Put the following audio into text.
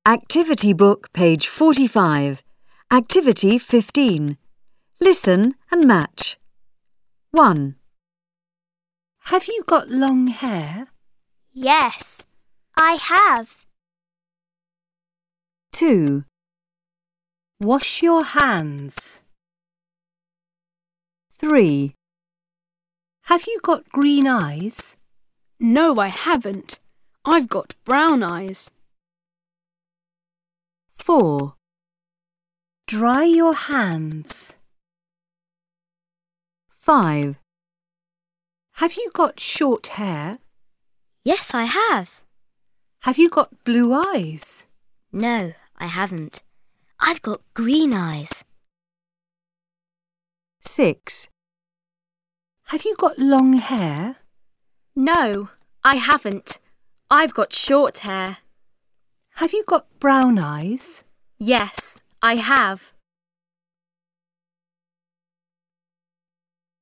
Activity Book, page 45. Activity 15. Listen and match. 1. Have you got long hair? Yes, I have. 2. Wash your hands. 3. Have you got green eyes? No, I haven't. I've got brown eyes. 4. Dry your hands. 5. Have you got short hair? Yes, I have. Have you got blue eyes? No, I haven't. I've got green eyes. 6. Have you got long hair? No, I haven't. I've got short hair. Have you got brown eyes? Yes, I have.